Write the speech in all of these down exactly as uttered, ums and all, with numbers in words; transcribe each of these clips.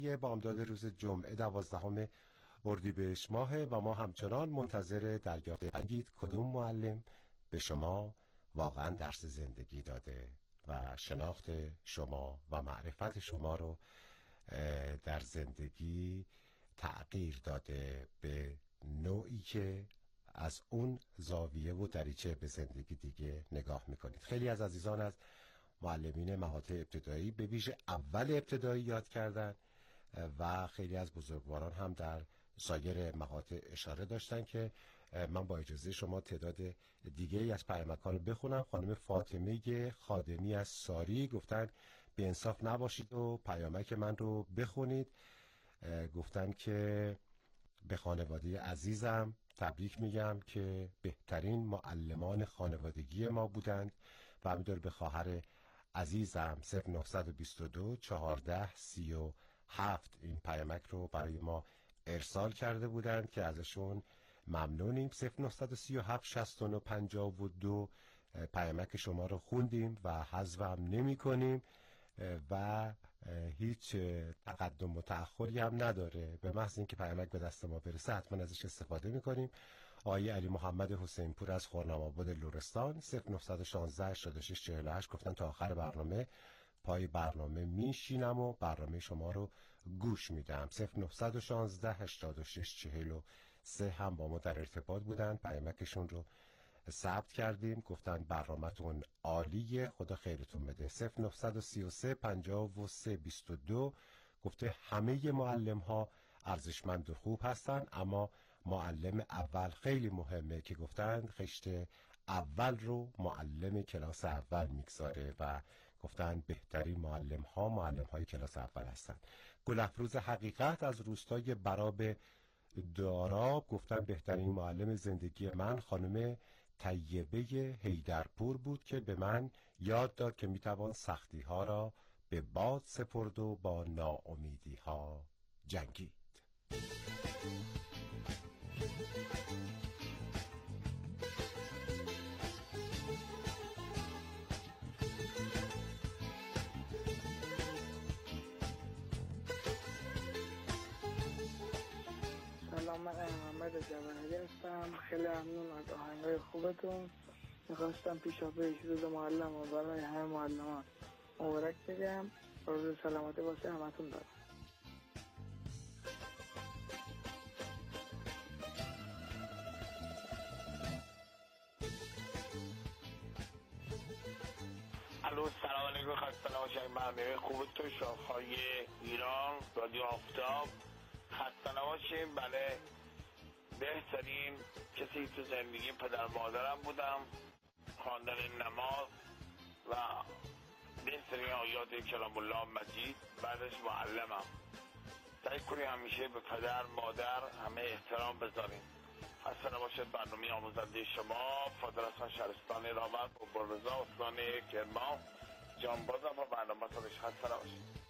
یه بامداد روز جمعه دوازدهم اردیبهشت ماه و ما همچنان منتظر دریافت بگید کدوم معلم به شما واقعا درس زندگی داده و شناخت شما و معرفت شما رو در زندگی تغییر داده به نوعی که از اون زاویه و دریچه به زندگی دیگه نگاه میکنید. خیلی از عزیزان از معلمین مهات ابتدایی به ویژه اول ابتدایی یاد کردن و خیلی از بزرگواران هم در سایر مهات اشاره داشتن که من با اجازه شما تعداد دیگه ای از پیامک‌ها رو بخونم. خانم فاطمه خادمی از ساری گفتن به انصاف نباشید و پیامک من رو بخونید. گفتن که به خانواده عزیزم تبریک میگم که بهترین معلمان خانوادگی ما بودند و همینطور به خواهر عزیزم صفر نه دو دو چهارده سی و هفت این پیامک رو برای ما ارسال کرده بودند که ازشون ممنونیم. صفر نه سه هفت شصت و نه پنجاه و دو پیامک شما رو خوندیم و حذفم نمی کنیم و هیچ تقدم و تأخری هم نداره، به محض اینکه پیامک به دست ما برسه حتما ازش استفاده میکنیم. آقای علی محمد حسین پور از خرم‌آباد لرستان صفر نه یک شش هشتاد و شش چهل و هشت گفتن تا آخر برنامه پای برنامه میشینم و برنامه شما رو گوش میدم. صفر نه یک شش هشتاد و شش چهل و سه هم با ما در ارتباط بودن، پیامکشون رو ثبت کردیم، گفتن برنامه‌تون عالیه، خدا خیرتون بده. صفر نه سه سه پنجاه و سه بیست و دو گفته همه معلم ها ارزشمند و خوب هستن اما معلم اول خیلی مهمه، که گفتن خشت اول رو معلم کلاس اول میگذاره و گفتن بهترین معلم ها معلم های کلاس اول هستن. گل افروز حقیقت از روستای براب داراب گفتن بهترین معلم زندگی من خانم طیبه حیدرپور بود که به من یاد داد که میتوان سختی ها را به باد سپرد و با ناامیدی ها جنگید. سلام، من محمد جوانگی هستم. خیلی ممنون از آهنگای خوبتون. میخواستم پیشا پیش روز معلم و برای همه معلمان مبارک بگم. روز سلامتی واسه همتون دارم. الو سلام علیکم، خسته نباشید. برنامه خوبتون شاخهای ایران رادیو آفتاب، خسته نباشید. بله، بهترین کسی تو زندگی پدر مادرم بودم، خواندن نماز و بهترین آیات کلام الله مجید، بعدش معلمم. سعی کنی همیشه به پدر مادر همه احترام بذاریم. خسته نباشید. برنامه آموزنده شما فاضل حسن شهرستان راوت و بررزا استان کرمان جانبازم و برنامه تانش. خسته نباشید.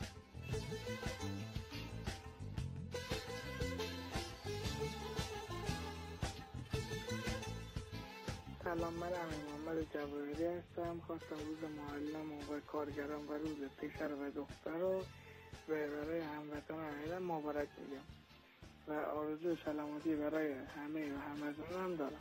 سلام، من امین محمد جواهری هستم. خواستم روز معلم و کارگران و روز پسر و دختر رو برای هموطن ایران مبارک میگم و آرزوی سلامتی برای همه و همزمان هم دارم.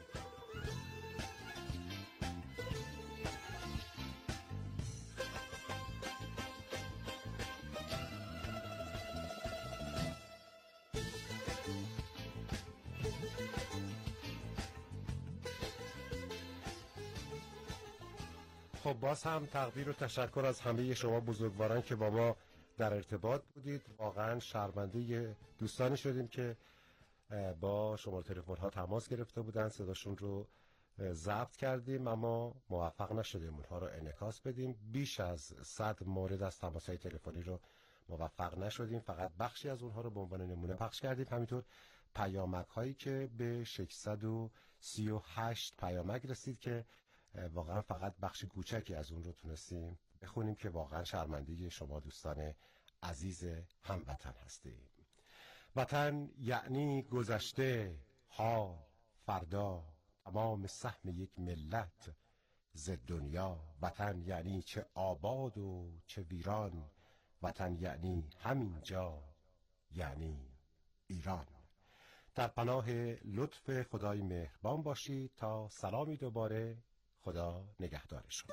خب باز هم تقدیر و تشکر از همه شما بزرگواران که با ما در ارتباط بودید. واقعا شرمنده دوستانی شدیم که با شماره تلفن ها تماس گرفته بودن، صداشون رو ضبط کردیم اما موفق نشدیم اونها رو انعکاس بدیم. بیش از صد مورد از تماس های تلفنی رو موفق نشدیم، فقط بخشی از اونها رو به عنوان نمونه پخش کردیم. همینطور پیامک هایی که به ششصد و سی و هشت پیامک رسید که واقعا فقط بخش کوچکی از اون رو تونستیم بخونیم که واقعا شرمنده شما دوستان عزیز هموطن هستیم. وطن یعنی گذشته، حال، فردا، تمام سهم یک ملت ز دنیا. وطن یعنی چه آباد و چه ویران، وطن یعنی همین جا، یعنی ایران. در پناه لطف خدای مهربان باشید تا سلامی دوباره. خدا نگهدارشون.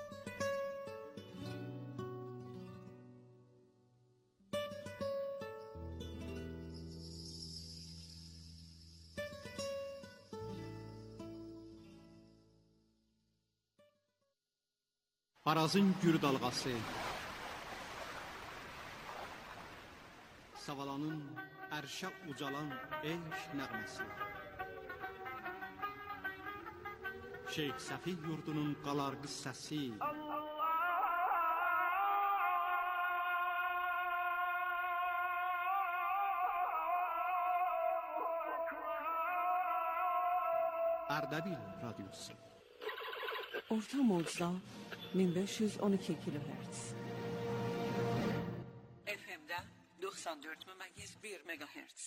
Arazın gür dalğası, Savalanın ərşə ucalan eşq nəğməsi, Şeyx Səfi yurdunun qalar qıssəsi, Ərdəbil radyosu. Orta mozda bin beş yüz on iki kilohertz. F M'de doksan dört megahertz bir megahertz.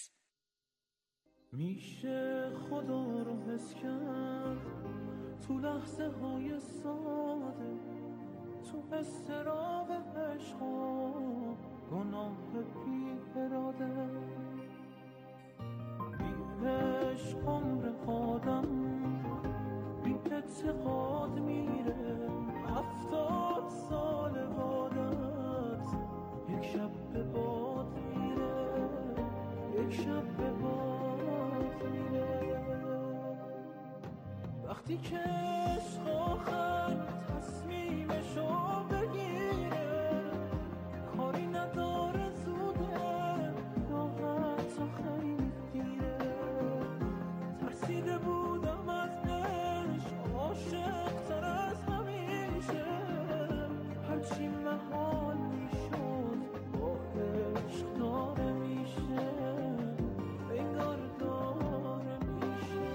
میشه خدا رو حس کرد تو لحظه های ساده، تو استراب عشق و گناه بی اراده. بی عشق عمر آدم بی اعتقاد میره، هفتاد سال بادت یک شب به باد میره، یک شب به باد میره. وقتی که عشق آخر تصمیمشو بگیره، کاری نداره زوده، راحت و خیلی دیره. ترسیده بودم از عشق، عاشق تر از همیشه، هرچی محال میشد با عشق داره میشه، انگار داره میشه.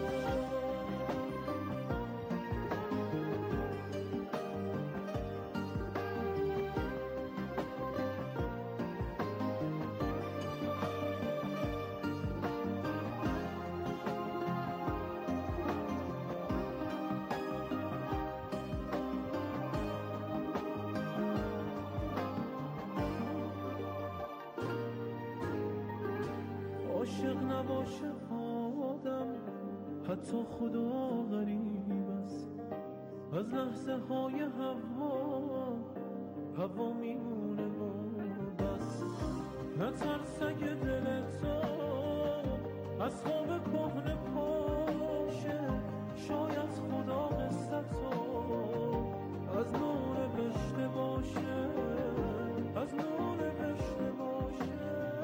عاشق نباشه آدم، حتی خدا غریب است. از لحظه های هوا هوا میمونه و بس. نترس اگه دل تو از خواب کهنه پاشه، شاید خدا قصه تو از نو نوشته باشه، از نو نوشته باشه.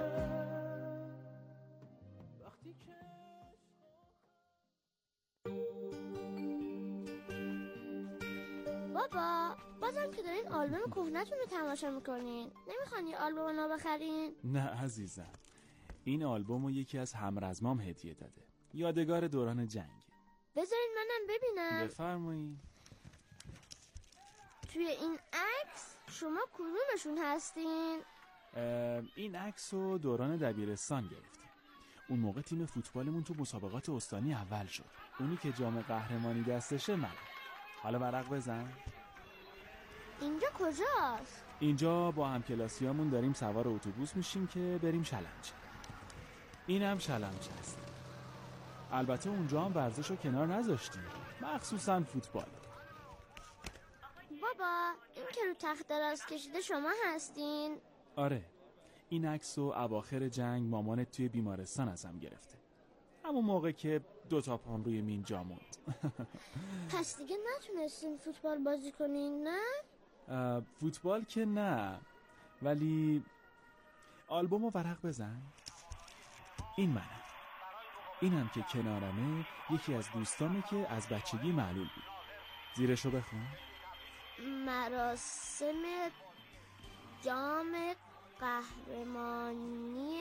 بابا بازم که دارین آلبوم کهنه‌تون رو تماشا میکنین، نمیخوان یه آلبوم نو بخرین؟ نه عزیزم، این آلبوم رو یکی از همرزمام هدیه داده، یادگار دوران جنگ. بذارین منم ببینم. بفرمایید. توی این عکس شما کدومشون هستین؟ این عکس رو دوران دبیرستان گرفتیم. اون موقع تیم فوتبالمون تو مسابقات استانی اول شد. اونی که جام قهرمانی دستشه من. حالا ورق بزن. اینجا کجاست؟ اینجا با همکلاسیامون داریم سوار اتوبوس میشیم که بریم شلنج. اینم شلنج هست. البته اونجا هم ورزش رو کنار نذاشتیم، مخصوصا فوتبال. بابا این که رو تخت دراز کشیده شما هستین؟ آره، این عکس رو اواخر جنگ مامانت توی بیمارستان ازم گرفته، همون موقع که دو تا پام روی مین جا موند. پس دیگه نتونستین فوتبال بازی کنین نه؟ فوتبال که نه، ولی آلبوم رو ورق بزن. این منم، اینم که کنارمه یکی از دوستامه که از بچگی معلول بود. زیرشو بخون. مراسم جام قهرمانی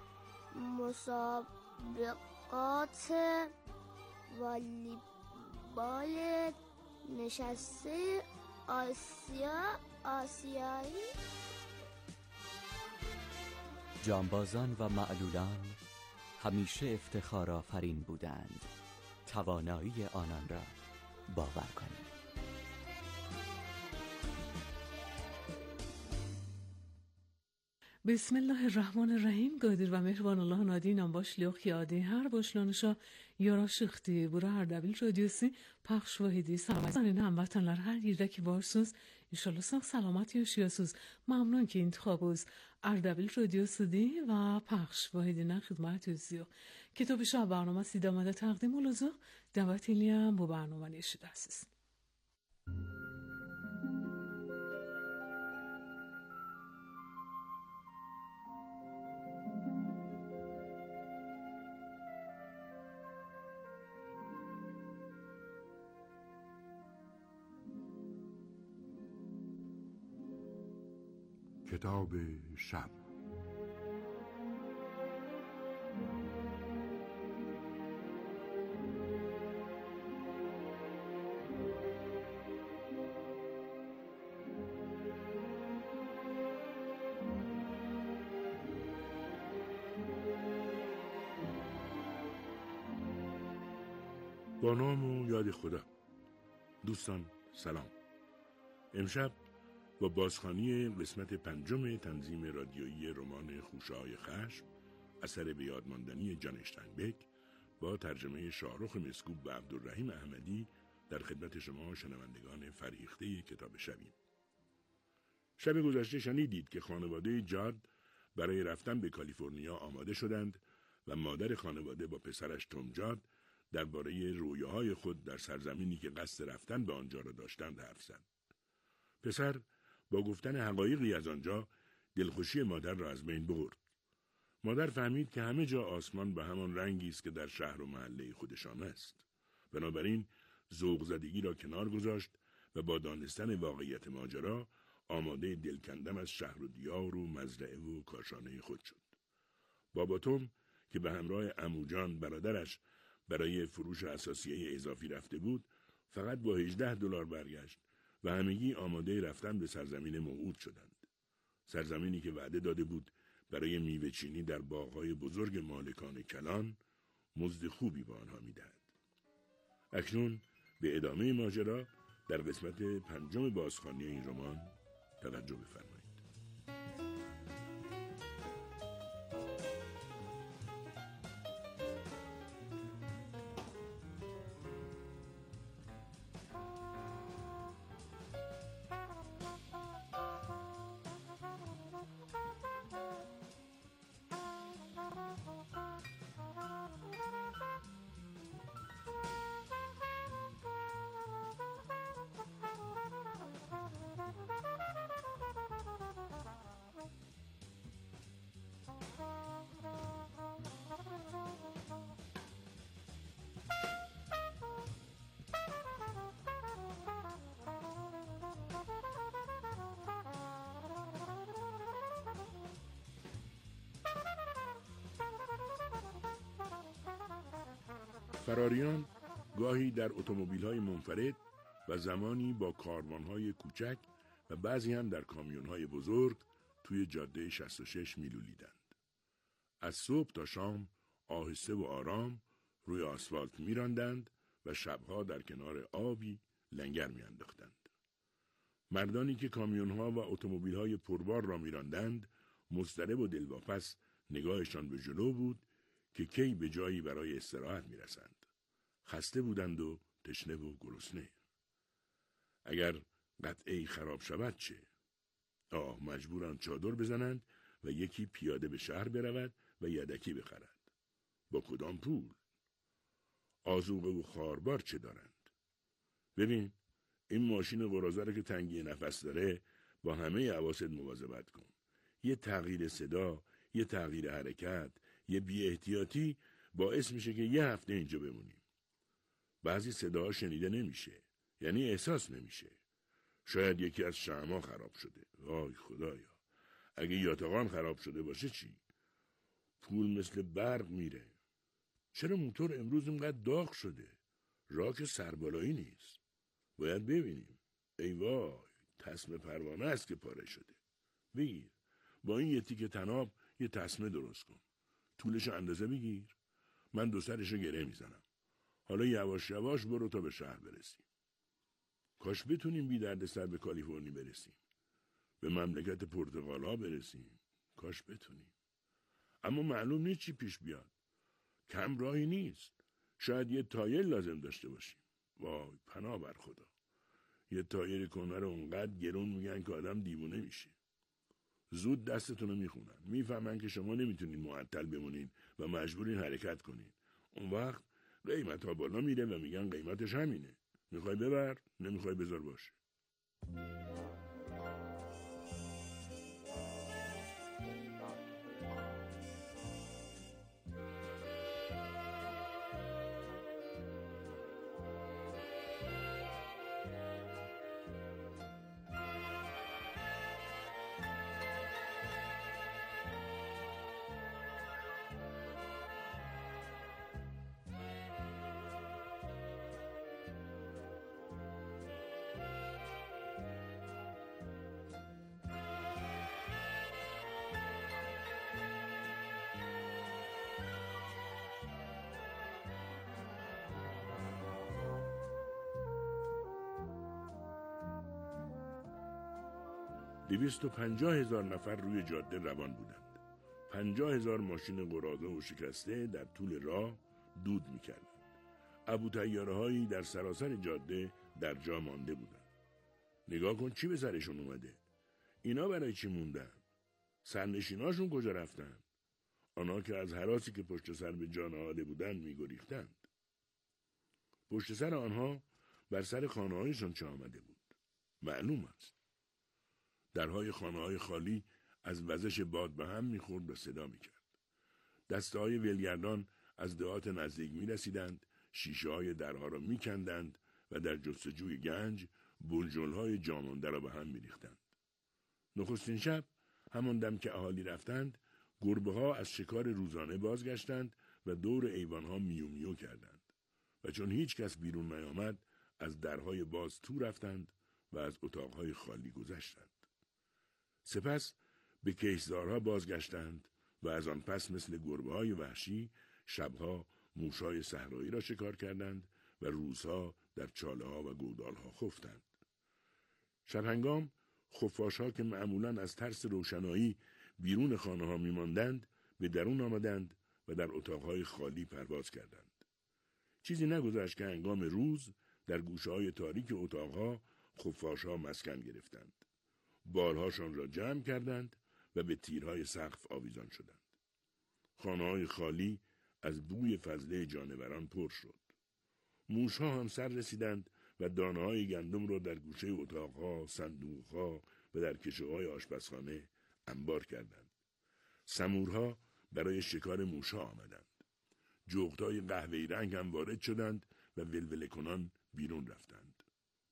مسابقات والیبال نشسته آسیا آسیایی. جانبازان و معلولان همیشه افتخار آفرین بودند. توانایی آنان را باور کنید. بسم الله الرحمن الرحیم. قادر و مهربان الله نادینم باش لیوخ یادی هر başlanışa yaraşıqdı. Bura Ardabil Radyosu Pəxş Vahidi. Salam هموطنlar her yerde ki varsınız. İnşallah sağ salamat yaşayasınız. Mamnun ki intihabınız Ardabil Radyosu'di و Pəxş Vahidi'nin xidmətinizdəyik. کتاب شب برنامه سید آمده تقدیم olacaq. دعوت eləyəm bu برنامه eşidəsiniz. کتاب شب. با نام و یاد خدا. دوستان سلام. امشب با بازخوانی قسمت پنجم تنظیم رادیویی رمان خوشه‌های خشم اثر به یاد ماندنی جان اشتاینبک با ترجمه شاهرخ مسکوب و عبدالرحیم احمدی در خدمت شما شنوندگان فریخته کتاب شبیم. شب گذشته شنیدید که خانواده جاد برای رفتن به کالیفرنیا آماده شدند و مادر خانواده با پسرش توم جاد درباره رویاهای خود در سرزمینی که قصد رفتن به آنجا را داشتند حرف زد. پسر با گفتن حقایقی از آنجا دلخوشی مادر را از بین برد. مادر فهمید که همه جا آسمان به همان رنگی است که در شهر و محله خودشان است. بنابراین ذوق زدگی را کنار گذاشت و با دانستن واقعیت ماجرا آماده دل کندن از شهر و دیار و مزرعه و کاشانه خود شد. بابا توم که به همراه عمو جان برادرش برای فروش اساسیه اضافی رفته بود، فقط با هجده دلار برگشت و همگی آماده رفتن به سرزمین موعود شدند. سرزمینی که وعده داده بود برای میوه چینی در باغ‌های بزرگ مالکان کلان مزد خوبی به آنها می‌دهد. اکنون به ادامه ماجرا در قسمت پنجم بازخوانی این رمان توجه بفرمایید. فراریان گاهی در اتومبیل‌های منفرد و زمانی با کاروان‌های کوچک و بعضی هم در کامیون‌های بزرگ توی جاده شصت و شش میلولیدند. از صبح تا شام آهسته و آرام روی آسفالت می‌راندند و شبها در کنار آبی لنگر می‌انداختند. مردانی که کامیون‌ها و اتومبیل‌های پربار را می‌راندند مضطرب و دلواپس نگاهشان به جلو بود که کی به جایی برای استراحت می‌رسند. خسته بودند و تشنه و گرسنه. اگر قطعه‌ای خراب شود چه؟ آه مجبورند چادر بزنند و یکی پیاده به شهر برود و یدکی بخرد. با کدام پول؟ آذوقه و خاربار چه دارند؟ ببین این ماشین قراضه رو که تنگی نفس داره با همه حواست مواظبت کن. یه تغییر صدا، یه تغییر حرکت، یه بی احتیاطی باعث میشه که یه هفته اینجا بمونیم. بعضی صداها شنیده نمیشه، یعنی احساس نمیشه. شاید یکی از شمع‌ها خراب شده. وای خدایا، اگه یاتقان خراب شده باشه چی؟ پول مثل برق میره. چرا موتور امروز اینقدر داغ شده؟ راه سربالایی نیست. باید ببینیم. ای وای، تسمه پروانه است که پاره شده. بگیر، با این یه تیکه طناب یه تسمه درست کن. طولش اندازه بگیر. من دو سرشو گره میزنم. حالا یواش یواش برو تا به شهر برسیم. کاش بتونیم بی درد سر به کالیفرنیا برسیم. به مملکت پرتغال ها برسیم. کاش بتونیم. اما معلوم نیست چی پیش بیاد. کم راهی نیست. شاید یه تایر لازم داشته باشیم. وای پناه بر خدا. یه تایر کنه رو اونقدر گرون میگن که آدم دیوونه میشه. زود دستتون رو میخونن. میفهمن که شما نمیتونین معطل بمونین و مجبورین حرکت کنین. اون وقت قیمت ها بالا میره و میگن قیمتش همینه. میخوای ببر، نمیخوای بذار باشه. دویست و پنجاه هزار نفر روی جاده روان بودند. پنجاه هزار ماشین قراضه و شکسته در طول راه دود می‌کردند. ابوطیاره‌هایی در سراسر جاده در جا مانده بودند. نگاه کن چی به سرشون اومده. اینا برای چی موندن؟ سرنشیناشون کجا رفتن؟ آنها که از هراسی که پشت سر به جا نهاده بودند می‌گریختند. پشت سر آنها بر سر خانه‌هایشان چه آمده بود؟ معلوم است. درهای خانه‌های خالی از وزش باد به هم می‌خورد و صدا می‌کرد. دسته‌های ولگردان از دهات نزدیک می‌رسیدند، شیشه‌های درها را می‌کندند و در جستجوی گنج بلجل‌های جامانده را به هم می‌ریختند. نخستین شب، همان دم که اهالی رفتند، گربه‌ها از شکار روزانه بازگشتند و دور ایوان‌ها میو میو کردند و چون هیچ کس بیرون نیامد، از درهای باز تو رفتند و از اتاق‌های خالی گذشتند. سپس به کشتزارها بازگشتند و از آن پس مثل گربه‌های وحشی شبها موش‌های صحرایی را شکار کردند و روزها در چاله‌ها و گودال‌ها خفتند. شبهنگام خفاش‌ها که معمولاً از ترس روشنایی بیرون خانه‌ها می‌ماندند به درون آمدند و در اتاق‌های خالی پرواز کردند. چیزی نگذشت که هنگام روز در گوشه‌های تاریک اتاق‌ها خفاش‌ها مسکن گرفتند. بارهاشان را جمع کردند و به تیرهای سقف آویزان شدند. خانه‌های خالی از بوی فضله جانوران پر شد. موشها هم سر رسیدند و دانه‌های گندم را در گوشه اتاقها، صندوقها و در کشوهای آشپزخانه انبار کردند. سمورها برای شکار موشها آمدند. جغدهای قهوه‌ای رنگ هم وارد شدند و ولوله کنان بیرون رفتند.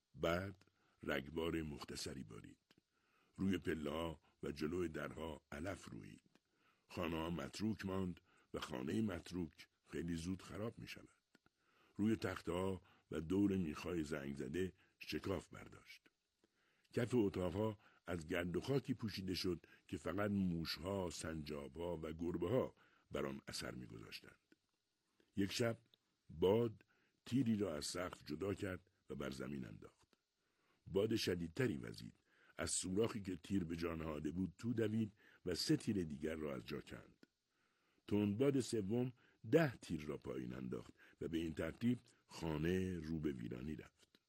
بعد رگبار مختصری بارید. روی پله‌ها و جلوی درها علف رویید. خانه‌ها متروک ماند و خانه متروک خیلی زود خراب می شود. روی تخته‌ها و دور میخای زنگ زده شکاف برداشت. کف اتاقها از گرد و خاکی پوشیده شد که فقط موشها، سنجابها و گربه‌ها بر آن اثر می‌گذاشتند. یک شب باد تیری را از سقف جدا کرد و بر زمین انداخت. باد شدیدتری وزید. از سوراخی که تیر به جا نهاده بود تو دوید و سه تیر دیگر را از جا کند. تندباد سوم ده تیر را پایین انداخت و به این ترتیب خانه رو به ویرانی رفت.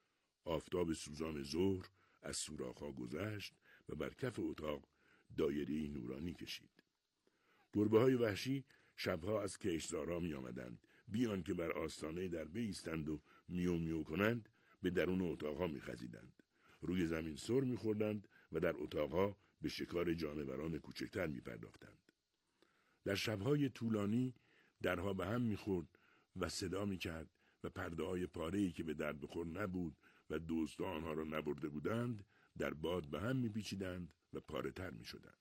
آفتاب سوزان ظهر از سوراخ‌ها گذشت و بر کف اتاق دایره‌ای نورانی کشید. گربه‌های وحشی شبها از کشتزارها می آمدند، بیان که بر آستانه در بایستند و میو میو کنند، به درون اتاقها می خزیدند. روی زمین سر می خوردند و در اتاقها به شکار جانوران کوچکتر می پرداختند. در شبهای طولانی درها به هم می خورد و صدا می کرد و پرده های پاره‌ای که به درد بخور نبود و دزدان آنها را نبرده بودند در باد به هم می پیچیدند و پاره تر می شدند.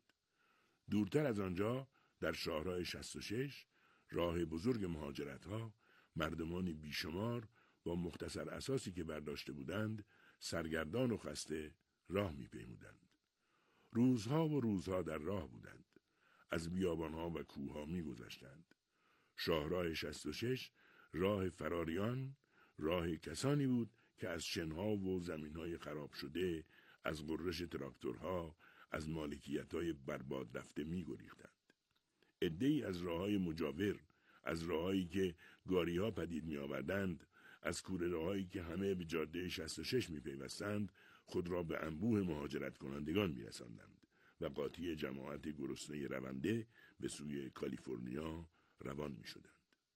دورتر از آنجا در شاهراه شصت و شش راه بزرگ مهاجرت ها مردمانی بیشمار با مختصر اساسی که برداشته بودند سرگردان و خسته راه می پیمودند. روزها و روزها در راه بودند. از بیابانها و کوهها می گذشتند. شاهراه شصت و شش راه فراریان، راه کسانی بود که از شنها و زمینهای خراب شده، از غرش تراکتورها، از مالکیت‌های برباد رفته می‌گریختند. عده‌ای از راه‌های مجاور، از راه‌هایی که گاری‌ها پدید می‌آوردند، از کوره‌راه‌هایی که همه به جاده شصت و شش می‌پیوستند، خود را به انبوه مهاجرت کنندگان می‌رساندند و قاطی جماعت گرسنه رونده به سوی کالیفرنیا روان می‌شدند.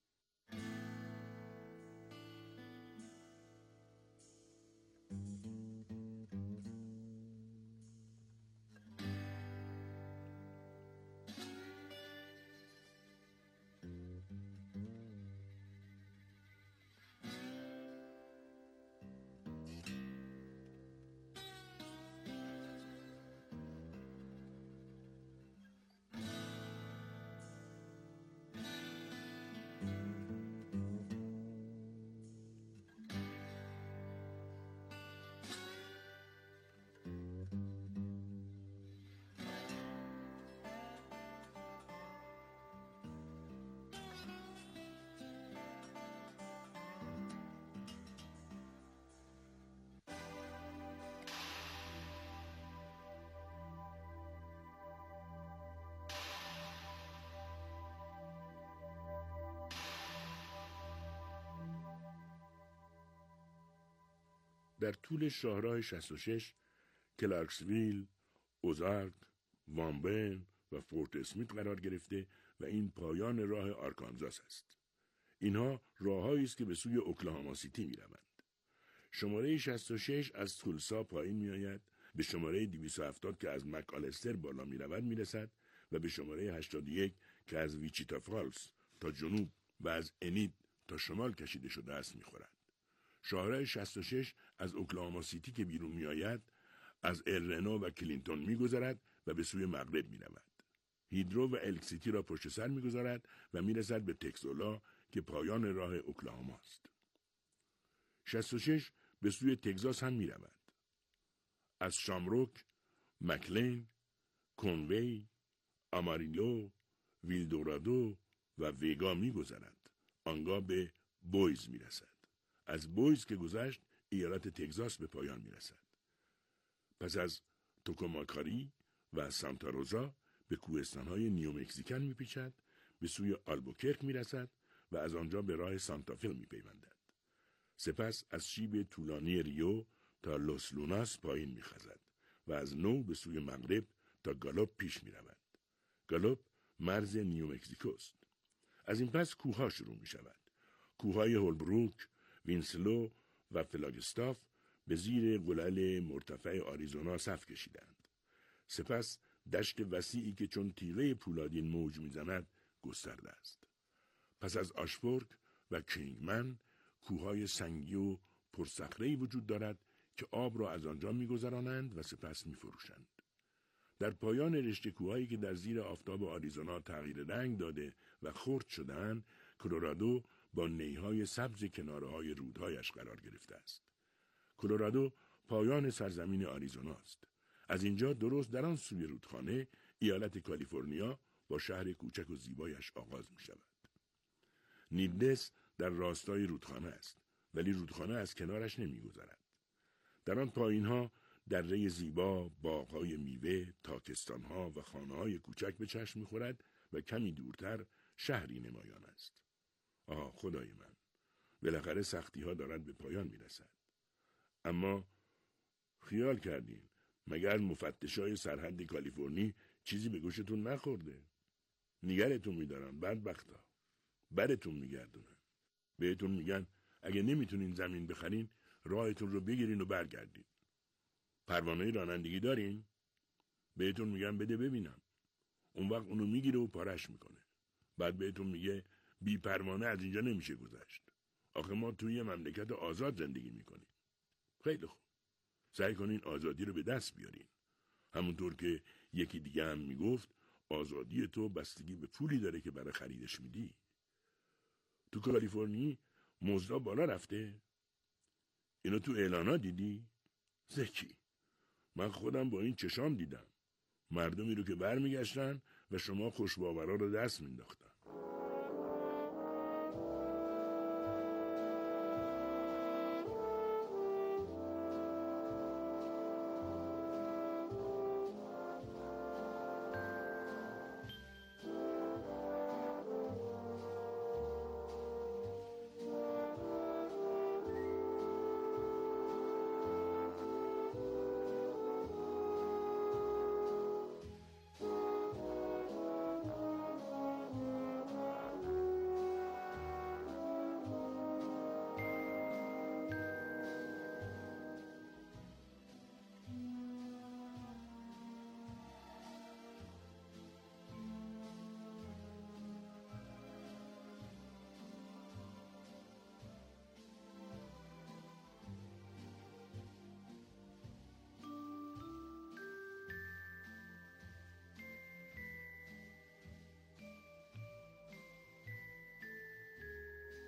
در طول شاهراه شصت و شش کلارکسویل، اوزارک، وانبرن و فورت اسمیت قرار گرفته و این پایان راه آرکانزاس است. اینها راههایی است که به سوی اوکلاهاما سیتی می روند. شماره شصت و شش از تولسا پایین می آید، به شماره دویست و هفتاد که از مک‌آلستر بالا می رود می رسد و به شماره هشتاد و یک که از ویچیتا فالز تا جنوب و از انید تا شمال کشیده شده است می خورد. شاهراه شصت و شش از اوکلاهاما سیتی که بیرون می آید از الرنا و کلینتون می گذرد و به سوی مغرب می رود. هیدرو و الک سیتی را پشت سر می گذارد و می رسد به تکسالا که پایان راه اوکلاهاما است. شصت و شش به سوی تگزاس هم می رود. از شامروک، مکلین، کنوی، آماریلو، ویلدورادو و ویگا می گذرد. آنگاه به بویز می رسد. از بویز که گذشت ایالت تگزاس به پایان می رسد. پس از توکوماکاری و سانتا روزا به کوهستان‌های نیو مکزیکن می پیچد، به سوی آلبوکرک می رسد و از آنجا به راه سانتافه می پیوندد. سپس از شیب طولانی ریو تا لوس لوناس پایین می خزد و از نو به سوی مغرب تا گالوپ پیش می رود. گالوپ مرز نیو مکزیکوست. از این پس کوه‌ها شروع می شود. کوه‌های هولبروک، وینسلو و فلاگستاف به زیر قلل مرتفع آریزونا صف کشیدند. سپس دشت وسیعی که چون تیغه پولادین موج می‌زند گسترده است. پس از آشفورک و کینگمن کوههای سنگی و پرصخره‌ای وجود دارد که آب را از آنجا می‌گذرانند و سپس می‌فروشند. در پایان رشته کوههایی که در زیر آفتاب آریزونا تغییر رنگ داده و خرد شده‌اند، کلرادو با نیهای سبز کناره‌های رودهایش قرار گرفته است. کلرادو پایان سرزمین آریزونا است. از اینجا درست در آن سوی رودخانه ایالت کالیفرنیا با شهر کوچک و زیبایش آغاز می شود. نیدلس در راستای رودخانه است، ولی رودخانه از کنارش نمی گذرد. در آن پایینها دره زیبا، باغ‌های میوه، تاکستان‌ها و خانه‌های کوچک به چشم می‌خورد و کمی دورتر شهری نمایان است. آه خدای من، بالاخره سختی‌ها دارد به پایان می‌رسد. اما خیال کردین مگر مفتشای سرحد کالیفرنی چیزی به گوشتون نخورده؟ نگرتون می‌دارن بدبختا. برتون می‌گردونن. بهتون میگن اگه نمیتونین زمین بخرین راهتون رو بگیرین و برگردین. پروانه رانندگی دارین؟ بهتون میگن بده ببینم. اون وقت اونو میگیره و پارش میکنه. بعد بهتون میگه بی پروانه از اینجا نمیشه گذشت. آخه ما توی یه مملکت آزاد زندگی میکنیم. خیلی خوب. سعی کنین آزادی رو به دست بیارین. همونطور که یکی دیگه هم میگفت آزادی تو بستگی به پولی داره که برای خریدش میدی. تو کالیفرنی مزدا بالا رفته؟ اینو تو اعلانا دیدی؟ زکی. من خودم با این چشام دیدم. مردمی رو که برمیگشتن و شما خوشباورا رو دست مینداختن.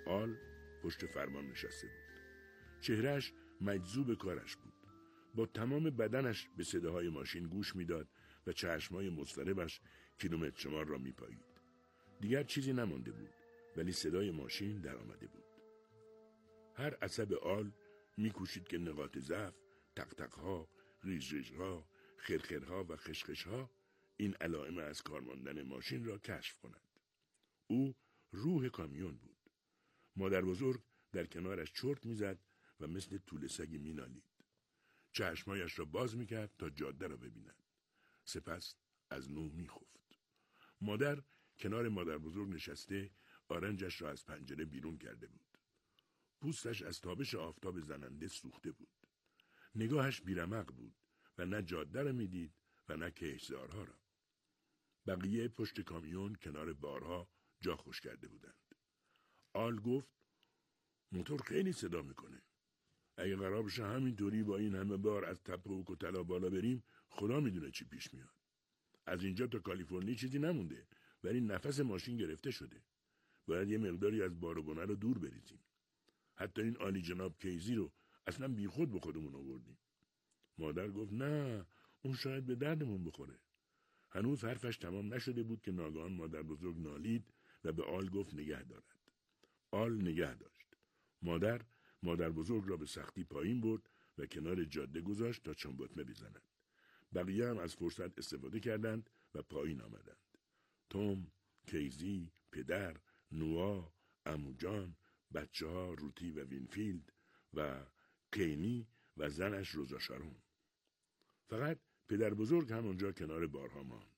آل پشت فرمان نشسته بود. چهرهش مجذوب کارش بود. با تمام بدنش به صداهای ماشین گوش میداد و چشمای مضطربش کیلومتر شمار را میپایید. دیگر چیزی نمانده بود، ولی صدای ماشین در آمده بود. هر عصب آل میکوشید که نقاط ضعف، تقتقها، ریزریزها، خرخرها و خشخشها این علائم از کار ماندن ماشین را کشف کند. او روح کامیون بود. مادر بزرگ در کنارش چرت میزد و مثل توله سگی مینالید. چشمایش را باز میکرد تا جاده را ببیند. سپس از نو میخفت. مادر کنار مادر بزرگ نشسته آرنجش را از پنجره بیرون کرده بود. پوستش از تابش آفتاب زننده سوخته بود. نگاهش بیرمق بود و نه جاده را میدید و نه کشتزارها را. بقیه پشت کامیون کنار بارها جا خوش کرده بودند. آل گفت موتور خیلی صدا میکنه. اگه قرار بشه همینطوری با این همه بار از تپه و کتلا بالا بریم، خدا میدونه چی پیش میاد. از اینجا تا کالیفرنیا چیزی نمونده، ولی نفس ماشین گرفته شده. باید یه مقداری از بار و بنه رو دور بریزیم. حتی این عالی جناب کیزی رو اصلا بی خود به خودمون آوردیم. مادر گفت نه، اون شاید به دردمون بخوره. هنوز حرفش تمام نشده بود که ناگهان مادر بزرگ نالید و به آل گفت نگه دارد. آل نگه داشت. مادر مادر بزرگ را به سختی پایین برد و کنار جاده گذاشت تا چنباتمه بزنند. بقیه هم از فرصت استفاده کردند و پایین آمدند. توم، کیزی، پدر، نوا، عموجان، بچه ها روتی و وینفیلد و کینی و زنش روزا شارون. فقط پدر بزرگ هم اونجا کنار بارها ماند.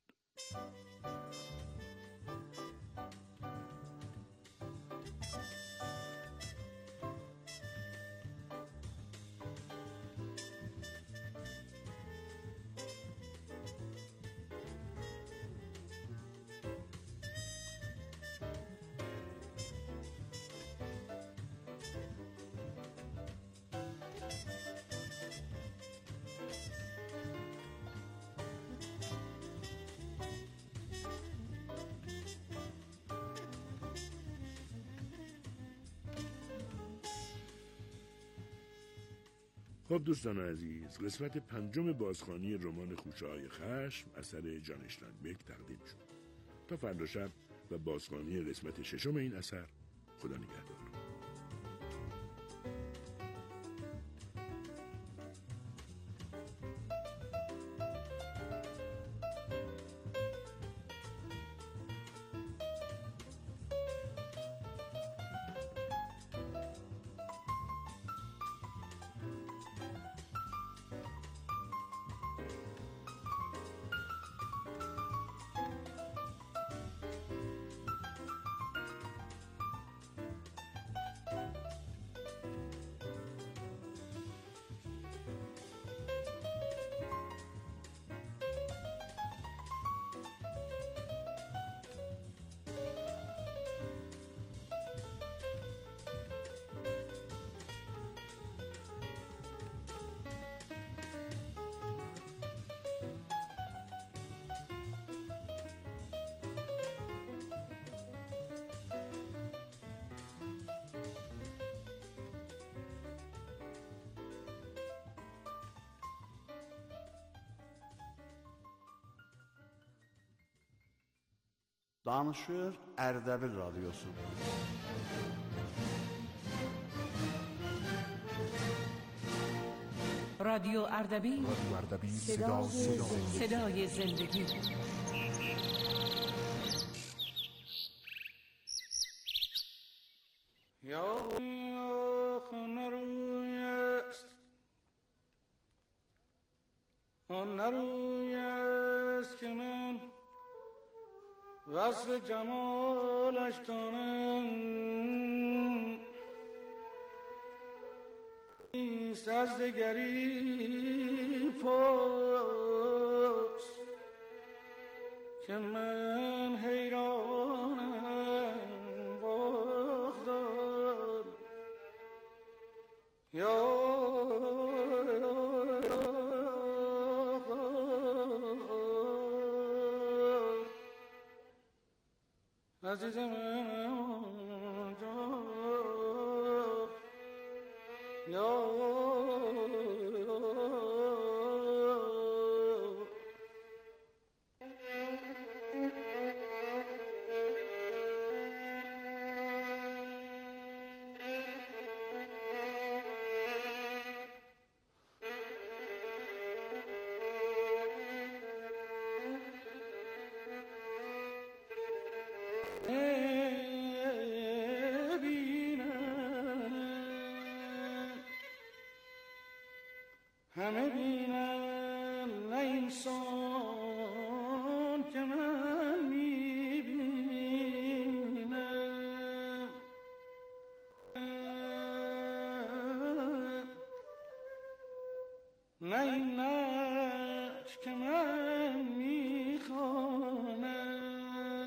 خب دوستان عزیز، قسمت پنجم بازخوانی رمان خوشه‌های خشم اثر جان اشتاینبک تقدیم شد. تا فردا شب و بازخوانی قسمت ششم این اثر، خدا نگهدار. Danışır Erdebil Radyosu. رادیو اردبیل، رادیو اردبیل، صدای, صدای, صدای زندگی. یا خونه روی است آن نروی است که من وصف جمالش دانم نیست از دگری پرس که من حیرانم باخدار یا عزیز من جان همه بینم نه انسان که من میبینم نه این نقش که من میخوانم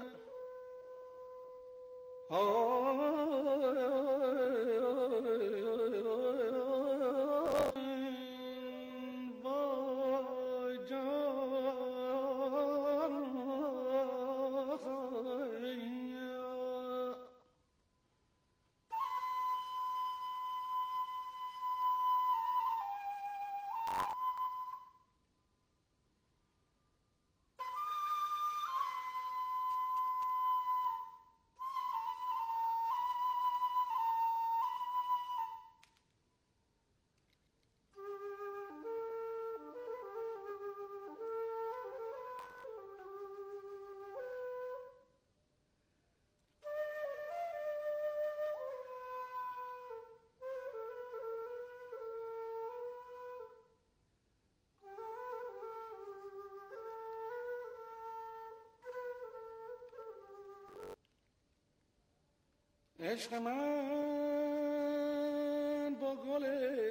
عشق من با گل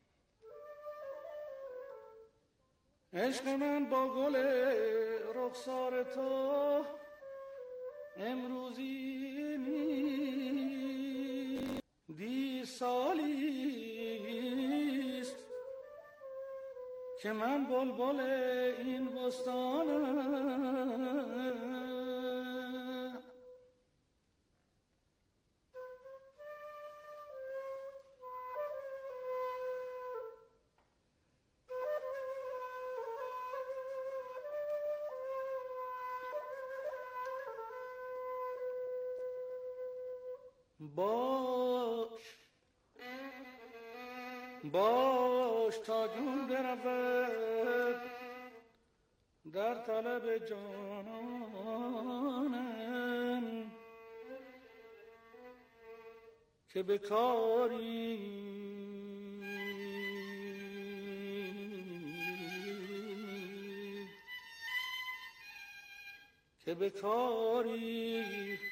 عشق من با گل رخسار تو امروزی نی دی سالیست که من بلبل این بستانم. باش باش تا جون برود در طلب جانانم که به کاری که به کاری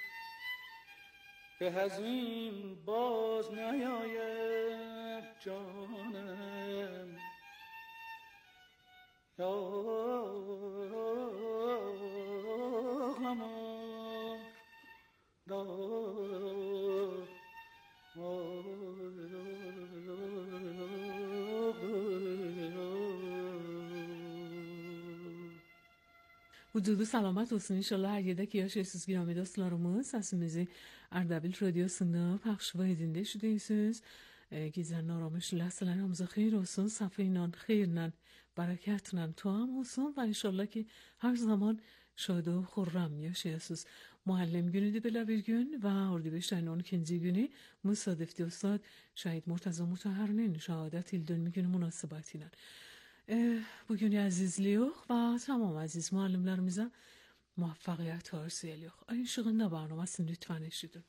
به هزین باز نیاید جانم. یا غمان دار Ududu salamat olsun inşallah her yerde ki yaşayasınız girami dostlarımız. Sesimizi Ardabil Radyosu'nda pəxşva şüdeysiniz. Gizən aramış ləhsələrimize xeyir olsun. Safıyla, xeyirlə, bərəkətlə tuam olsun və inşallah ki her zaman şad و خرم yaşayasınız. Muallim günüdür belə bir gün və Ordubahç ayının on ikinci günü müsadifdir Ustad Şəhid Murtaza Mutahharinin şəhadət il dönümü günü münasibəti ilə. Bugün əzizliyor və tamam əziz müəllimlərimizə muvaffaqiyət arzu ediyor. Ayın şığında barnamasını lütfen eşidin.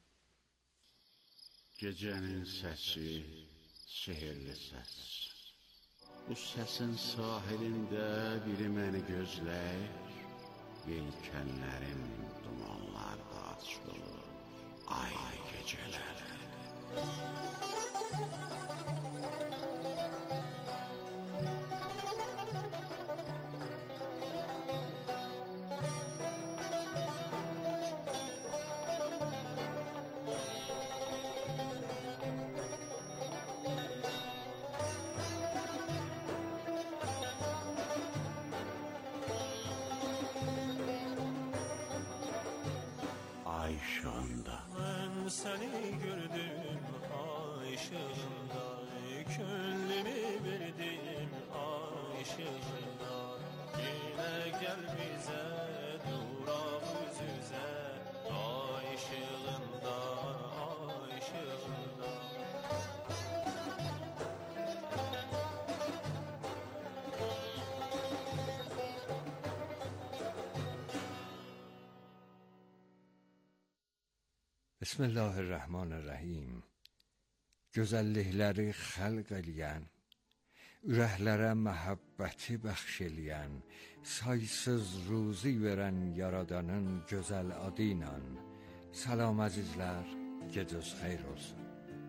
Gecenin sesi, sehirli ses. Bu sesin sahilində biri məni gözləyir. Yelkənlərim dumanlarda açılır, ay gecələr. Ben seni gördüm ay ışığında, küllümü verdim aşığına. Yine gel bize duram yüzüze, aşığında aşığında. Bismillahirrahmanirrahim. Gözəllikləri xəlq eləyən, ürəklərə məhəbbəti bəxş eləyən, saysız ruzi verən yaradanın gözəl adı ilə. Salam əzizlər, gecəniz xeyir olsun.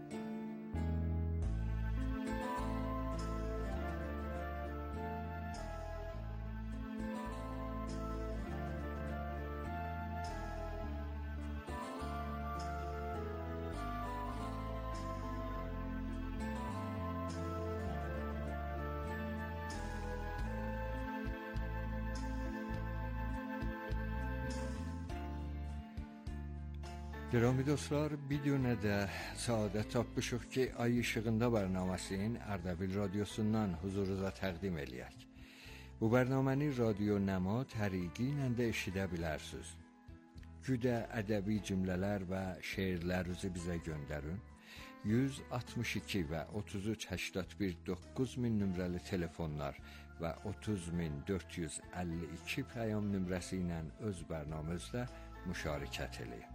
Gərami dostlar, bir dünə də saadət tapmışıq ki, Ay İşığında bərnaməsinin Ərdəbil radiosundan huzurunuza təqdim eləyək. Bu bərnaməni Radio Nəma təriqi ilə də eşidə bilərsiniz. Güdə ədəbi cümlələr və şeirlərinizi bizə göndərin. yüz altmış iki və otuz üç səksən bir doqquz min nömrəli telefonlar və otuz min dörd yüz əlli iki pəyam nömrəsi ilə öz bərnaməmizdə müşarikət eləyin.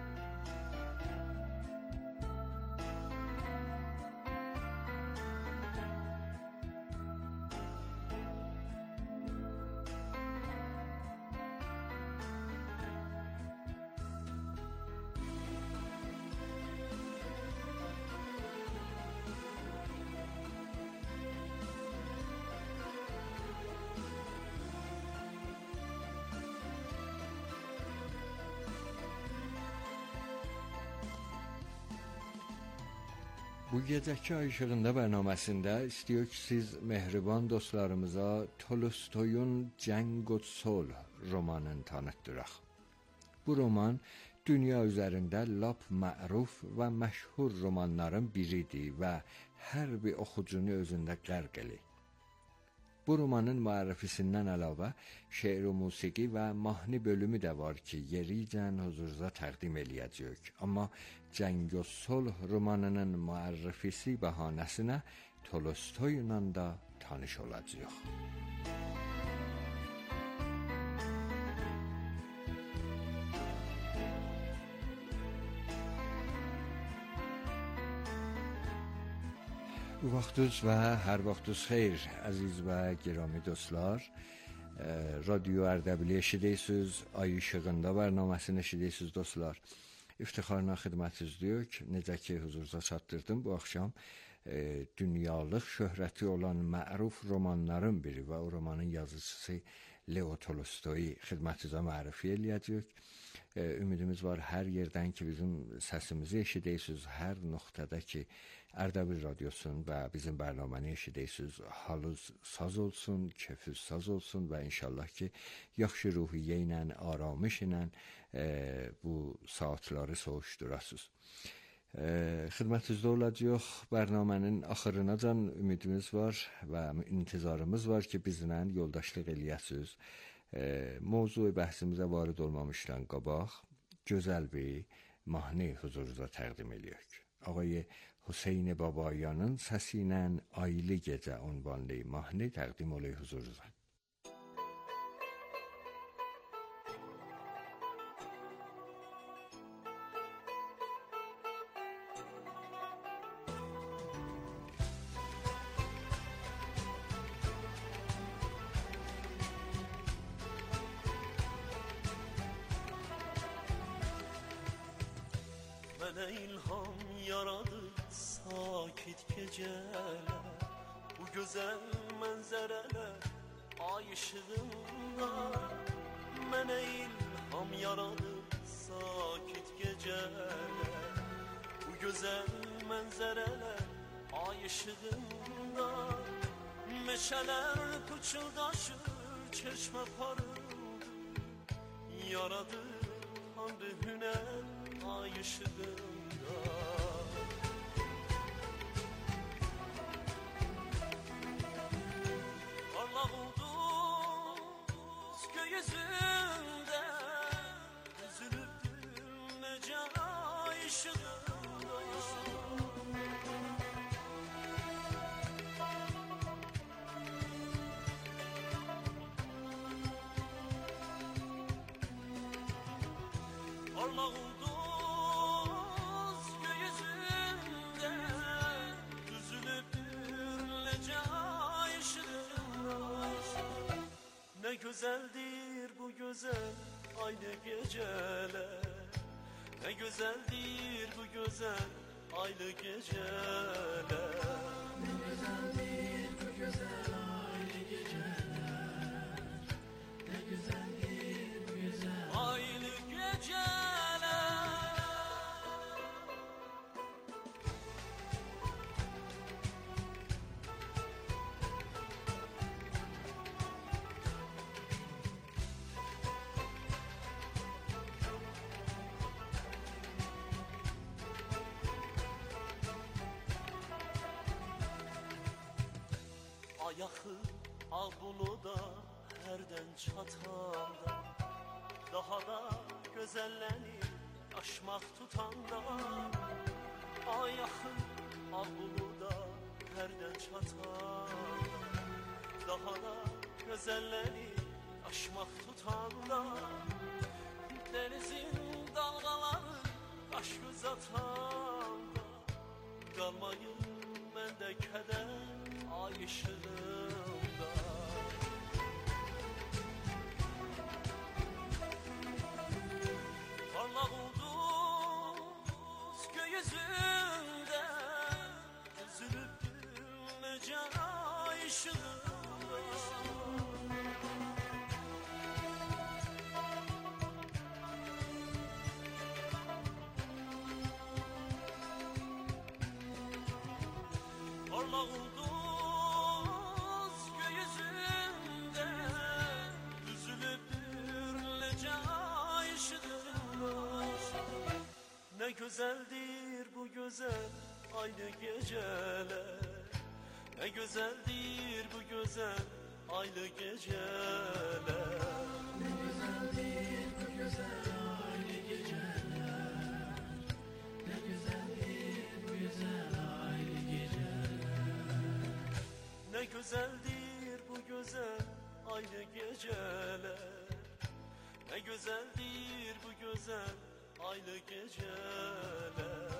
Bu gecəki Ay İşığında bərnaməsində istəyir ki, siz mehriban dostlarımıza Tolstoyun Cəng və Sulh romanını tanıtdıraq. Bu roman dünya üzərində lap məruf və məşhur romanların biridir və hər bir oxucunu özündə qərq edir. Bu romanın müəllifisindən əlavə şeir və musiqi və mahnı bölümü də var ki, yericən huzurunuza təqdim eləyəcəyik. Amma Cəng və Sulh romanının müəllifisi bəhanəsinə Tolstoyla da tanış olacağıq. Vaxtınız və hər vaxtınız xeyir, əziz və girami dostlar. Radyo Ərdəbili eşidirsiniz, Ay İşığında bərnaməsini eşidirsiniz dostlar. İftixarla xidmətinizdəyik. Necə ki, huzurunuza çatdırdım bu axşam e, dünyalıq şöhrəti olan məruf romanların biri və o romanın yazıcısı Leo Tolstoy xidmətinizə mərifə eləyəcək. E, ümidimiz var hər yerdən ki, bizim səsimizi eşidirsiniz, hər nöqtədə ki, Ərdəbil radiosun və bizim bərnaməni eşidirsiniz, halınız saz olsun, keyfiniz saz olsun və inşallah ki, yaxşı ruhiyyə ilə, aramış ilə e, bu saatları soğuşdurasınız. E, xidmətinizdə olacaq bərnamənin axırınacan ümidimiz var və intizarımız var ki, bizlə yoldaşlıq eləyəsiniz. E, mövzu bəhsimizə varid olmamışdan qabaq gözəl bir mahnı huzurunuza təqdim eləyək. Ağay Hüseyn Babayanın səsi ilə Aylı Gecə ünvanlı mahnı təqdim olay huzurunuza. Mənə ilham yaradı sakit geceler, bu güzel mənzərələr ay ışığında. Mənə ilham yaradı sakit geceler, bu güzel mənzərələr ay ışığında. Meşələr pıçıldaşır, çeşmə parıldı, yaradı Tanrı hünər ay ışığında. Parlak ulduz gökyüzünde düzülüp ürlece ay ışığında. Ne güzeldir bu güzel aynı geceler, ne güzeldir bu güzel aylı geceler. Ne güzeldir bu güzel aylı geceler, ne güzeldir bu güzel aylı geceler. Ayakı al bunu da herden çatanda, daha da gözellenir aşmak tutanda. Ayakı al bunu da herden çatanda, daha da gözellenir aşmak tutanda. Denizin dalgaları kaş göz atanda, kalmayın bende keder ay ışığında. Parlak ulduz gökyüzünde düzülüp gülmece ay ışığında. Parlak ulduz gökyüzünde düzülüp ürlece ay ışığında. Ne güzeldir bu güzel aynı geceler, ne güzeldir bu güzel aylı geceler. Ne güzeldir bu güzel aylı geceler, ne güzeldir bu güzel aylı geceler. Ne güzeldir bu güzel aylı geceler, ne güzeldir bu güzel aylı geceler.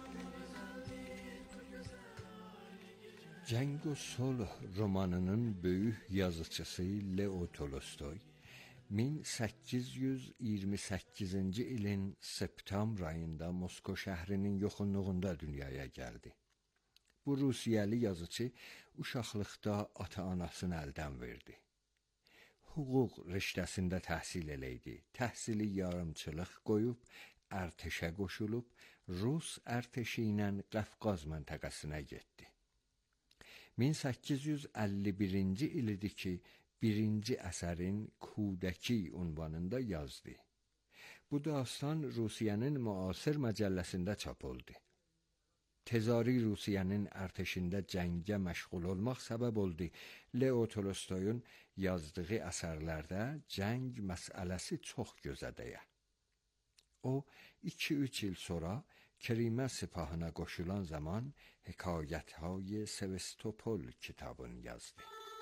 Cenk-i Sulh romanının böyük yazıcısı Leo Tolstoy min səkkiz yüz iyirmi səkkizinci ilin septembr ayında Moskva şəhrinin yaxınlığında dünyaya gəldi. Bu Rusiyalı yazıcı uşaqlıqda ata-anasını əldən verdi. Hüquq riştəsində təhsil eləydi. Təhsili yarımçılıq qoyub, ərtəşə qoşulub, Rus ərtəşi ilə Qafqaz məntəqəsinə getdi. min səkkiz yüz əlli birinci il idi ki, birinci əsərin Kudəki unvanında yazdı. Bu dastan Rusiyanın müasir məcəlləsində çap oldu. Tezari Rusiyanın ərtəşində cəngə məşğul olmaq səbəb oldu. Leo Tolstoyun yazdığı əsərlərdə cəng məsələsi çox gözədəyə. O, iki üç il sonra Kerimə sipahına qoşulan zaman Hekayətهای Sevastopol kitabını yazdı.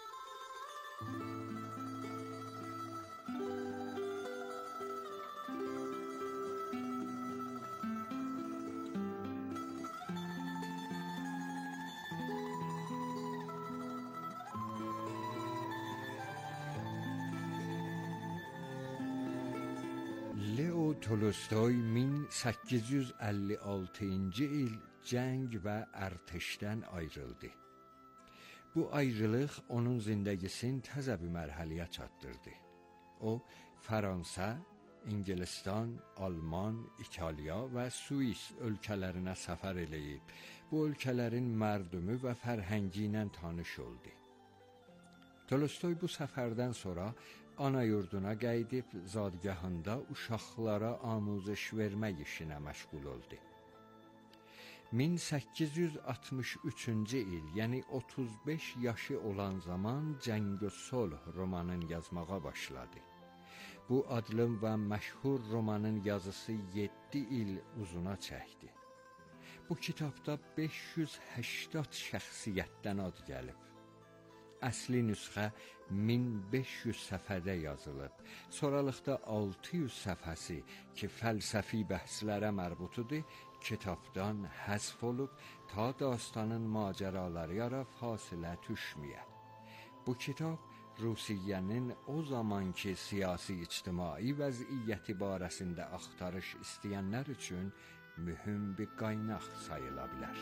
Leo Tolstoy min səkkiz yüz əlli altıncı il cəng və ərtəşdən ayrıldı. Bu ayrılıq onun zindəgisini təzə bir mərhələyə çatdırdı. O, Fransa, İngilistان, Alman, İtalya və Suis ölkələrinə səfər eləyib. Bu ölkələrin mərdümü və fərhəngi ilə tanış oldu. Tolstoy bu səfərdən sonra ana yurduna qaydib zadgahında uşaqlara amuzəş vermək işinə məşğul oldu. min səkkiz yüz altmış üçüncü il, yəni otuz beş yaşı olan zaman Cenk-i Sulh romanını yazmağa başladı. Bu adlı və məşhur romanın yazısı yeddi il uzuna çəkdi. Bu kitabda beş yüz səksən şəxsiyyətdən ad gəlib. əsli nüsxə min beş yüz səfhədə yazılıb. Sonralıqda altı yüz səfhəsi ki, fəlsəfi bəhslərə mərbutudur, kitabdan həzf olub ta dastanın macəraları yara fasilə düşməyə. Bu kitab Rusiyyənin o zamanki siyasi-ictimai vəziyyəti barəsində axtarış istəyənlər üçün mühüm bir qaynaq sayıla bilər.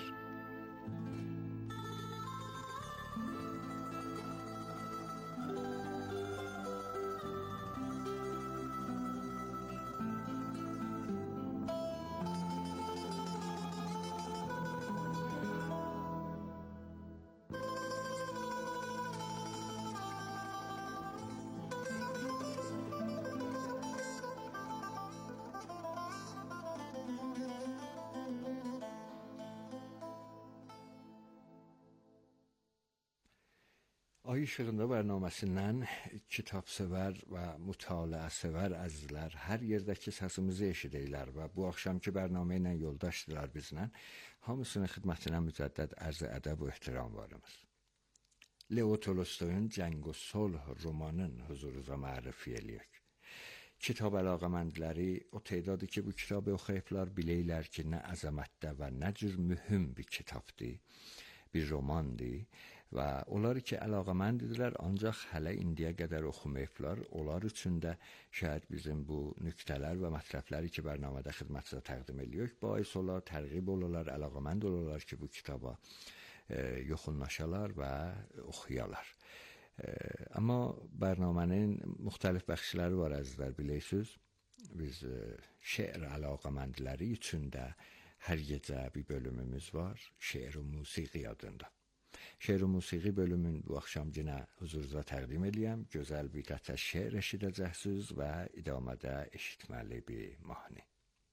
Ay İşığında bərnaməsindən kitabsevər və mütaliəsevər əzizlər hər yerdəki səsimizi eşidəylər və bu axşamki bərnamə ilə yoldaşdılar bizlə. Hamısının xidmətinə mücəddəd ərz ədəb və ehtiram varımız. Leo Tolstoyun Cəng və Solh romanın huzurunuza mərifə eləyək. Kitab əlaqəməndləri o tedadı ki, bu kitabı oxuyublar biləylər ki, nə əzəmətdə və nə cür mühüm bir kitabdır, bir romandır. Və onlar ki, əlaqəməndirlər, ancaq hələ indiyə qədər oxumayıblar. Onlar üçün də şayad bizim bu nüktələr və mətləbləri ki, bərnamədə xidmətinizə təqdim edirik, bais olar, tərğib olarlar, əlaqəmənd olarlar ki, bu kitaba e, yoxunlaşalar və oxuyalar. E, amma bərnamənin müxtəlif bəxşləri var, əzizlər, bilirsiniz. Biz e, şeir əlaqəməndləri üçün də hər gecə bir bölümümüz var, şeir və musiqi adında. Şeir və musiqi bölümün bu axşam yenə huzurunuza təqdim edəyəm. Gözəl bir qətrə şeir eşidəcəksiniz və idamədə eşitməli bir mahnı.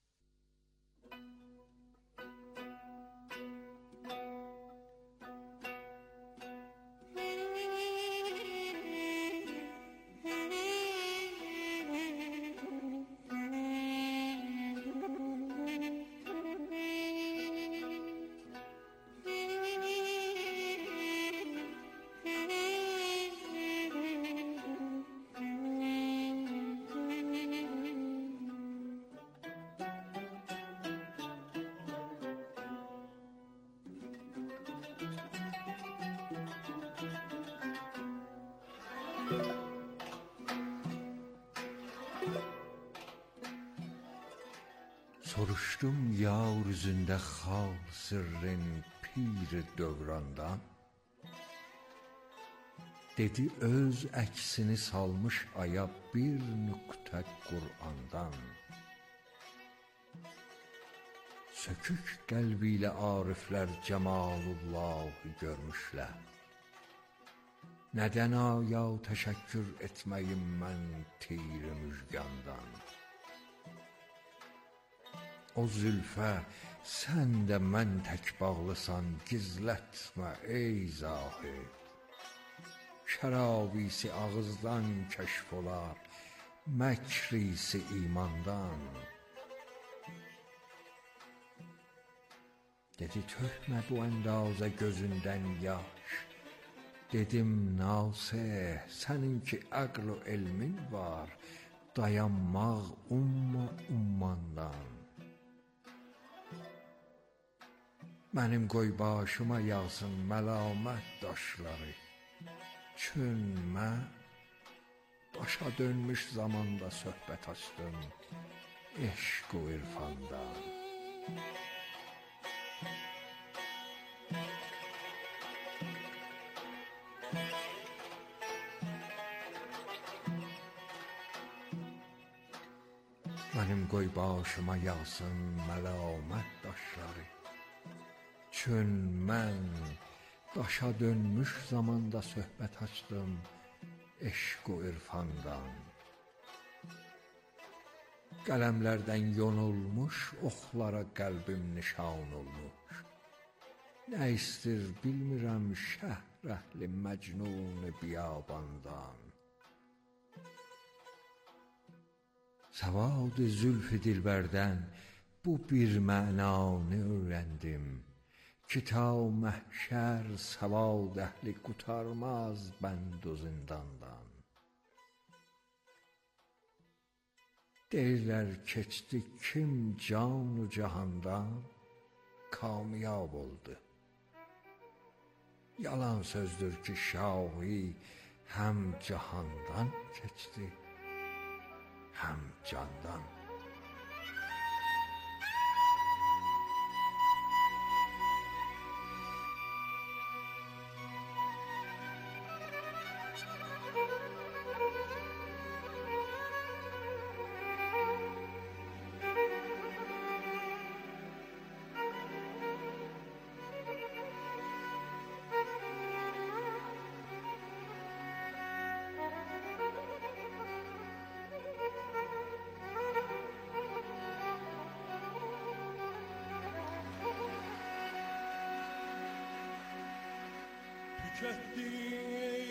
Soruşdum yar üzündə xal sırrın pir dövrandan. Dedi öz əksini salmış aya bir nüqtə Qur'andan. Sökük qəlbi ilə ariflər cəmalullahı görmüşlər. Nədən aya təşəkkür etməyim mən tir müjgandan. O zülfə sən də mən tək bağlısan, gizlətmə ey zahid. Şərabisi ağızdan kəşf olar, məkrisi imandan. Dedi tökmə bu əndazə gözündən yaş. Dedim nasih, səninki əql و elmin var, dayanmaq umma ummandan. Mənim qoy başıma yağsın məlamət daşları. Çün mən başa dönmüş zamanda söhbət açdım eşq و irfandan. Mənim qoy başıma yağsın məlamət daşları. Çün mən daşa dönmüş zamanda söhbət açdım eşq و irfandan. Qələmlərdən yonulmuş oxlara qəlbim nişan olmuş. Nə istir bilmirəm şəhr əhli məcnun biyabandan. Səvad zülf dilbərdən bu bir mənanı öyrəndim. که تا محشر سواد اهل قطارمaz bənd o zindandan. Deyirlər keçdi kim can u cahandan, kamyab oldu. Yalan sözdür ki şahi həm cahandan keçdi, həm candan. Tüketti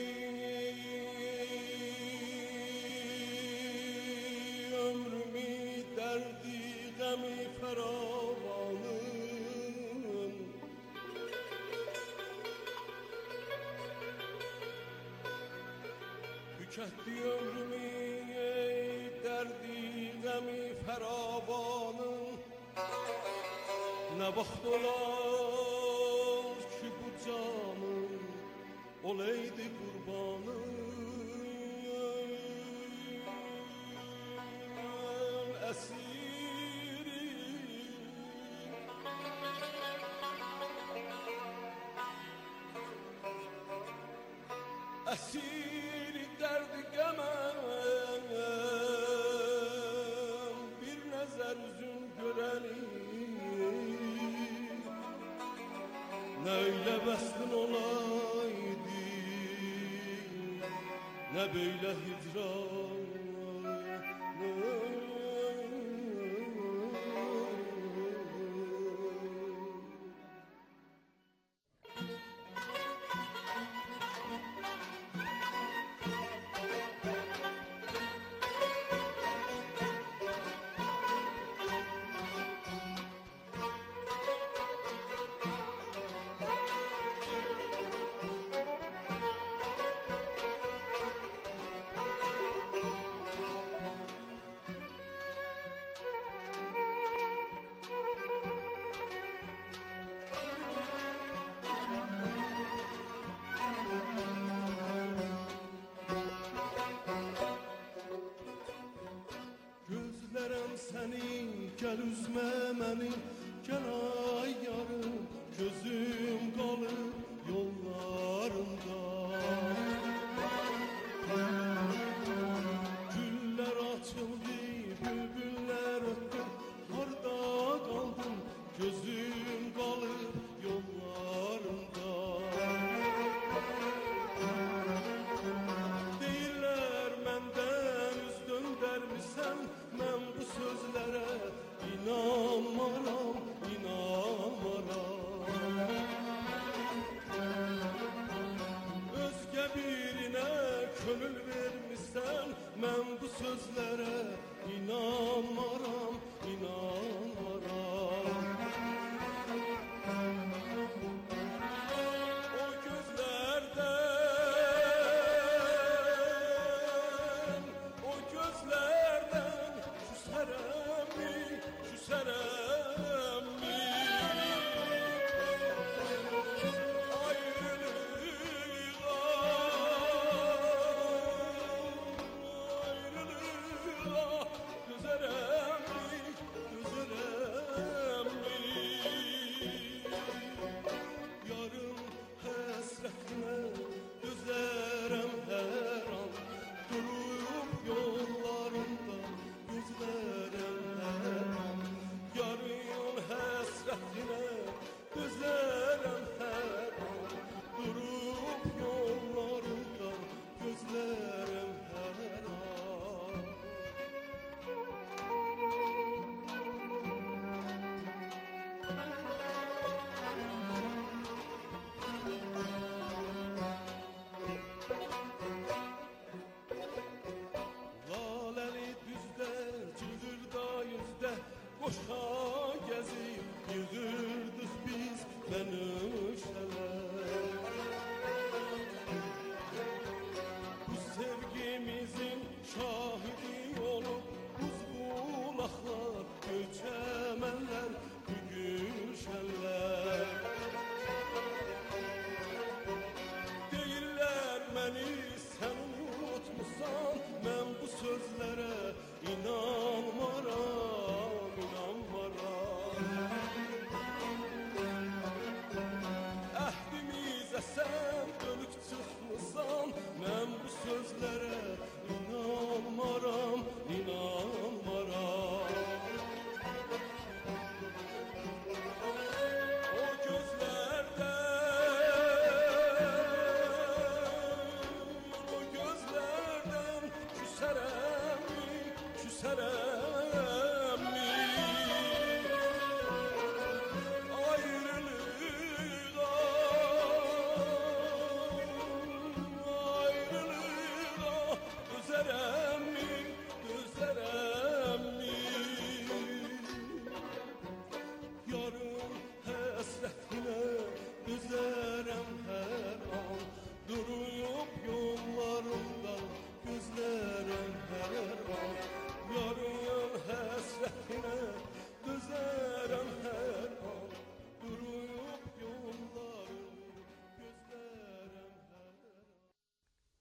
ömrümü derdi gemi feravanın, tüketti ömrümü derdi gemi feravanın. Ne baxt olar ki bu canım olaydı kurbanım, esiri esiri derdi gemem, bir nezer üzüm göreni neyle beslin olaydı, ne böyle hicran. Senin gel üzme beni, gel ay yarım, gözüm kalır yollarında. Güller açıldı, bülbüller öttü, harda kaldım, gözüm kalır yollarında. Deyirlər məndən üz döndərmisən, mən bu sözlərə inanmaram, inanmaram. Özgə birinə könül vermisən, mən bu sözlərə inanmaram, inanmaram. O gözlərdən, o gözlərdən küsərəmmi, küsərəmmi. Ayrılığa, ayrılığa gözərəmmi, gözərəmmi. Yarın həsrətinə gözlərəm hər an, durub yollarında gözlərəm hər an. Yarın həsrətinə gözlərəm hər an, durub yollarında gözlərəm hər an. Laleli düzde, cığırda yüzde, boşa gezip yığırdık biz, ben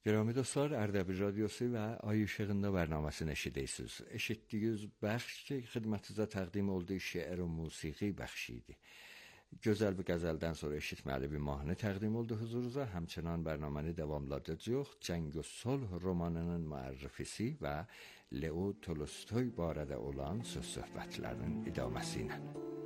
Gərami dostlar, Ərdəbil Radiosu və Ay İşığında bərnaməsini eşidirsiniz. Eşitdiyiniz bəxş ki, xidmətinizə təqdim olduğu şeir və musiqi bəxşi idi. Gözəl bir qəzəldən sonra eşitməli bir mahnı təqdim oldu huzurunuza. Həmçinin bərnaməni davamladacağıq. Cəng və Sulh romanının müəllifisi və Leo Tolstoy barədə olan söz söhbətlərinin idaməsi ilə.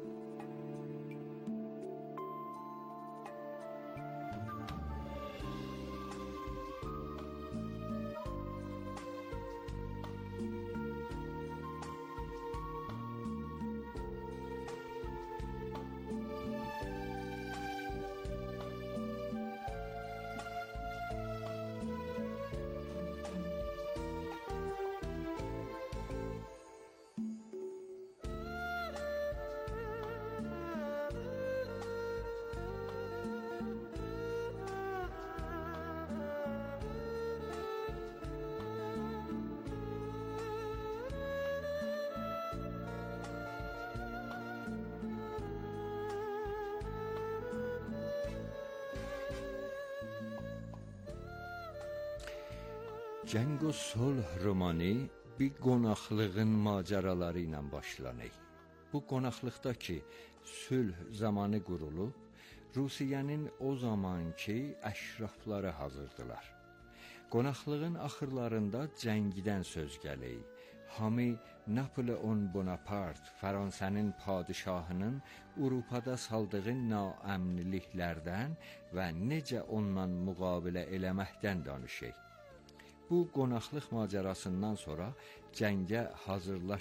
Cəng və Sulh romanı bir qonaqlığın macəraları ilə başlanır. Bu qonaqlıqda ki, sülh zamanı qurulub, Rusiyənin o zamanki əşrafları hazırdılar. Qonaqlığın axırlarında cəngdən söz gəlir. Hamı Napoleon Bonaparte, Fransa'nın padişahının Avropada saldığı naəmniliklərdən və necə ondan müqabilə eləməkdən danışır. Bu qonaqlıq macərasından sonra cəngə hazırlaş